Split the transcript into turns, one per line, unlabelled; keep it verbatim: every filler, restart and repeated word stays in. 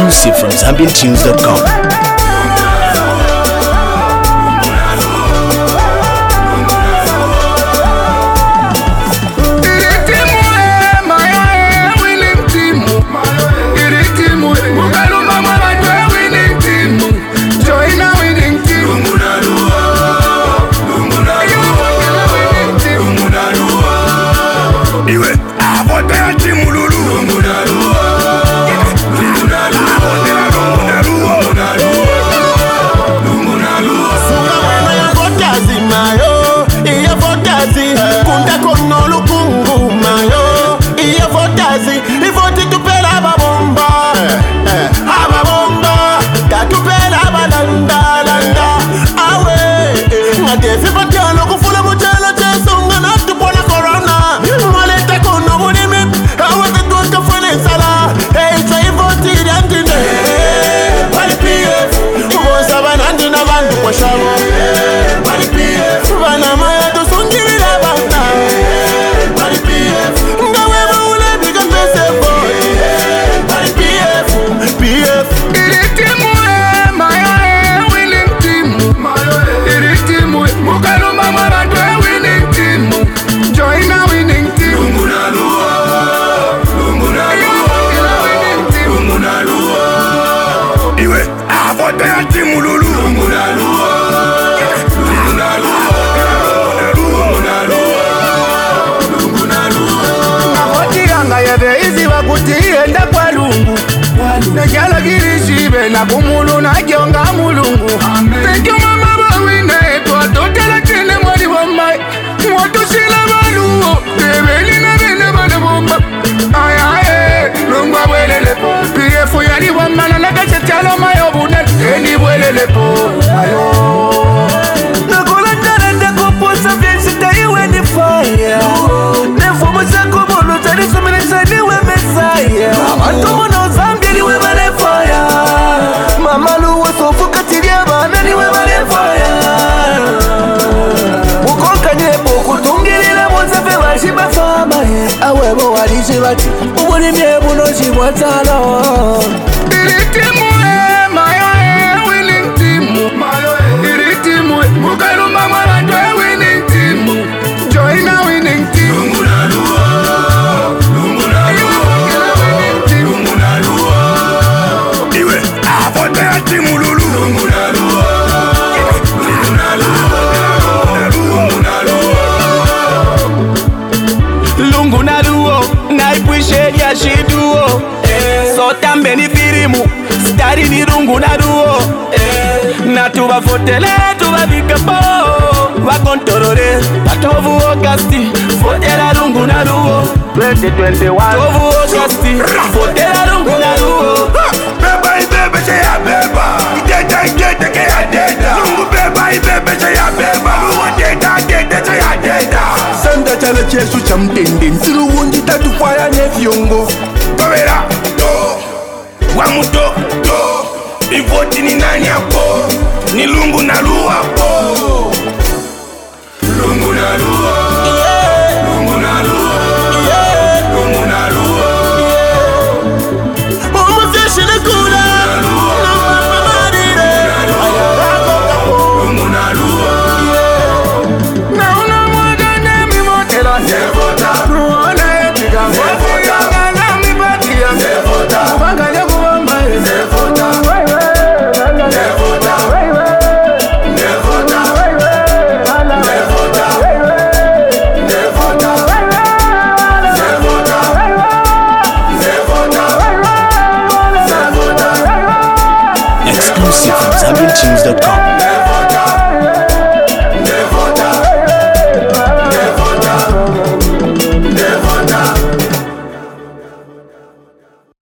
exclusive from Zambian Tunes dot com.
Na kumulu na kionga mulungu. Thank you mama bawine kwa totela tene mwadi wamai. Mwatu shila maluo Tebeli na bene bane bomba. Ayaye Lungwa welele po Pie fuyani wamana na kache chalo mayo bunel Eni welele po Ayo Nakola tarende kuposa Vyensi taiwe ni fire Nefumu sako mulu Tari sumine sani we mesaya Antumo no Zambia ni we bane fire Mama luwa sofu katiria bana ni we bane fire Mukonka nyebo kutungilila mwanzafe washiba fama Awebo walishi bati Ubuni miebu no shibwa talo Iritimu e mayo e winning team Iritimu e mukalu mama ranjo e winning team Join a winning team Lunguna luo Lunguna luo Lunguna luo Iwe Avote ya timu lulu Lunguna luo Lunguna luo Lunguna luo Lunguna luo Naipwishe ya shiduo So tambe ni firimu Stari ni Lunguna luo Na tuba fotele tuba vikapo Wakontorore Patovu Augusti Fotela Lunguna luo twenty twenty-one Tovu Augusti Fotela Lunguna luo Beba ibebe che ya beba Ideta ideta ke ya deta Lungu beba ibebe che ya beba Luwa deta deta che ya deta Sanda chala chesu cha mtende Nsilu wundi tatu faya nefyongo Tobera To Wamuto To Ivoti ni nani hapo Ni Lunguna luo hapo Lunguna luo